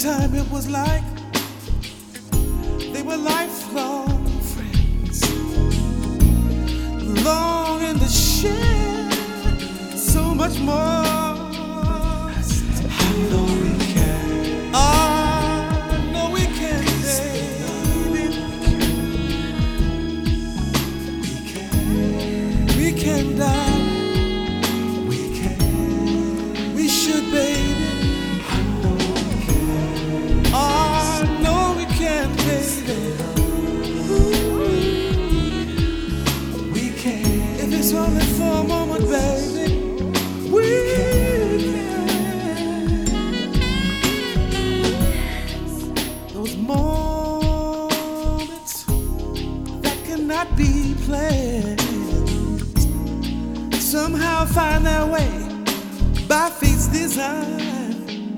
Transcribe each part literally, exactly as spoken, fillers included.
time it was like they were lifelong friends, longing to share so much more. I know we can. I know we can, baby. We can. We can, darling. We can. We should, baby. It's only for a moment, baby. We can. Those moments that cannot be planned somehow find their way by fate's design.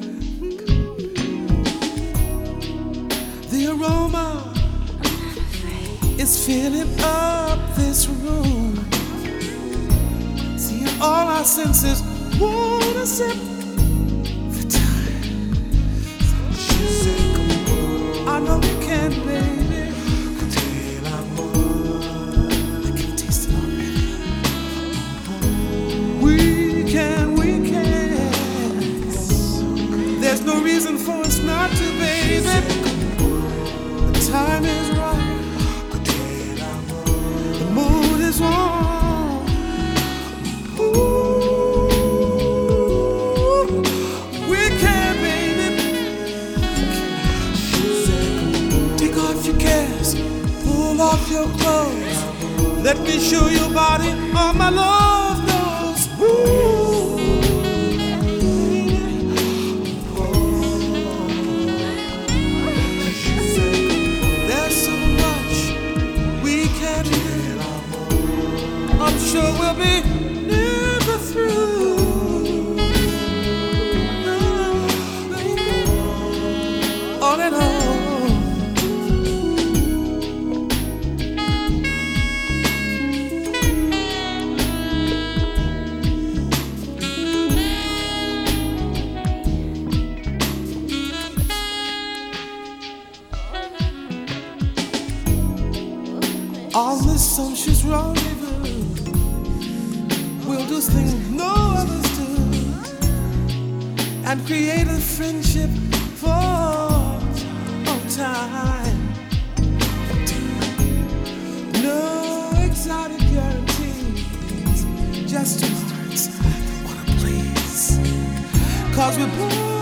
The aroma is filling up this room. All our senses wanna sip the time. I know we can, baby. I can taste it already. We can, we can. There's no reason for us not to, baby. The time is right. The mood is on. Pull off your clothes. Let me show your body all my love knows. Ooh. There's so much we can do. I'm sure we'll be never through. On and on. On this sumptuous rendezvous, we'll do things no others do, and create a friendship for all time. No exotic guarantees, just two hearts that wanna please, 'cause we're born